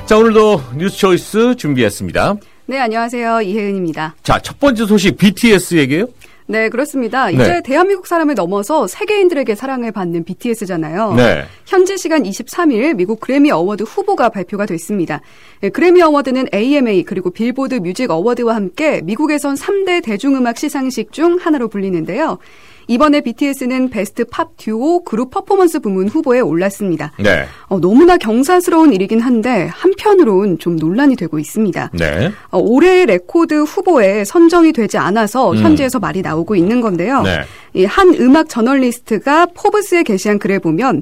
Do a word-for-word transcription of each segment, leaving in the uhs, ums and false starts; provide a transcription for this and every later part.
자, 오늘도 뉴스 초이스 준비했습니다. 네, 안녕하세요. 이혜은입니다. 자, 첫 번째 소식 비티에스 얘기예요? 네, 그렇습니다. 이제 네. 대한민국 사람을 넘어서 세계인들에게 사랑을 받는 비티에스잖아요. 네. 현지 시간 이십삼 일 미국 그래미 어워드 후보가 발표가 됐습니다. 네, 그래미 어워드는 에이엠에이 그리고 빌보드 뮤직 어워드와 함께 미국에선 삼 대 대중음악 시상식 중 하나로 불리는데요. 이번에 비티에스는 베스트 팝 듀오 그룹 퍼포먼스 부문 후보에 올랐습니다. 네. 어, 너무나 경사스러운 일이긴 한데 한편으론 좀 논란이 되고 있습니다. 네. 어, 올해의 레코드 후보에 선정이 되지 않아서 음. 현지에서 말이 나오고 있는 건데요. 네. 이 한 음악 저널리스트가 포브스에 게시한 글에 보면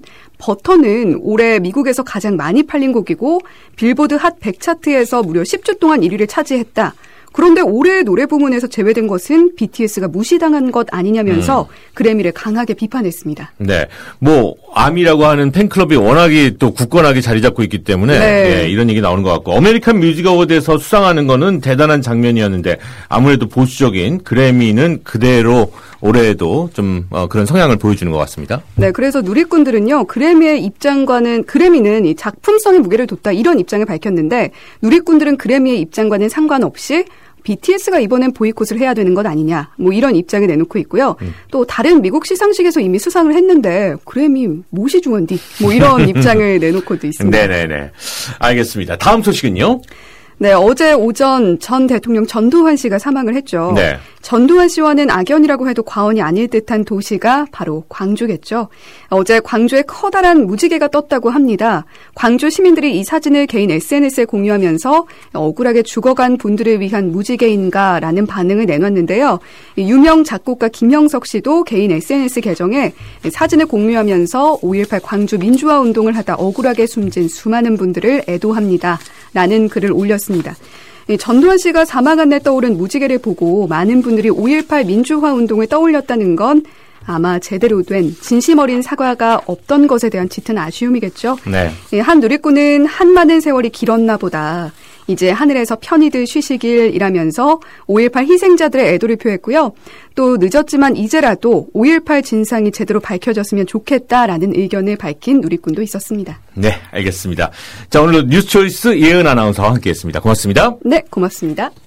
버터는 올해 미국에서 가장 많이 팔린 곡이고 빌보드 핫 백 차트에서 무려 십 주 동안 일 위를 차지했다. 그런데 올해 노래 부문에서 제외된 것은 비티에스가 무시당한 것 아니냐면서 음. 그래미를 강하게 비판했습니다. 네, 뭐 아미라고 하는 팬클럽이 워낙에 또 굳건하게 자리 잡고 있기 때문에 네. 네, 이런 얘기 나오는 것 같고 어메리칸 뮤직 어워드에서 수상하는 거는 대단한 장면이었는데 아무래도 보수적인 그래미는 그대로 올해에도 좀 어, 그런 성향을 보여주는 것 같습니다. 네, 그래서 누리꾼들은요 그래미의 입장과는 그래미는 이 작품성에 무게를 뒀다 이런 입장을 밝혔는데 누리꾼들은 그래미의 입장과는 상관없이 비티에스가 이번엔 보이콧을 해야 되는 것 아니냐 뭐 이런 입장을 내놓고 있고요. 음. 또 다른 미국 시상식에서 이미 수상을 했는데 그래미 무시 중원디 뭐 이런 입장을 내놓고도 있습니다. 네네네. 알겠습니다. 다음 소식은요? 네, 어제 오전 전 대통령 전두환 씨가 사망을 했죠. 네. 전두환 씨와는 악연이라고 해도 과언이 아닐 듯한 도시가 바로 광주겠죠. 어제 광주에 커다란 무지개가 떴다고 합니다. 광주 시민들이 이 사진을 개인 에스엔에스에 공유하면서 억울하게 죽어간 분들을 위한 무지개인가라는 반응을 내놨는데요. 유명 작곡가 김형석 씨도 개인 에스엔에스 계정에 사진을 공유하면서 오일팔 광주 민주화 운동을 하다 억울하게 숨진 수많은 분들을 애도합니다. 라는 글을 올렸습니다. 전두환 씨가 사망한 날 떠오른 무지개를 보고 많은 분들이 오일팔 민주화 운동을 떠올렸다는 건 아마 제대로 된 진심 어린 사과가 없던 것에 대한 짙은 아쉬움이겠죠. 네. 한 누리꾼은 한 많은 세월이 길었나 보다. 이제 하늘에서 편히들 쉬시길이라면서 오일팔 희생자들의 애도를 표했고요. 또 늦었지만 이제라도 오일팔 진상이 제대로 밝혀졌으면 좋겠다라는 의견을 밝힌 누리꾼도 있었습니다. 네, 알겠습니다. 자, 오늘 뉴스 초이스 예은 아나운서와 함께했습니다. 고맙습니다. 네, 고맙습니다.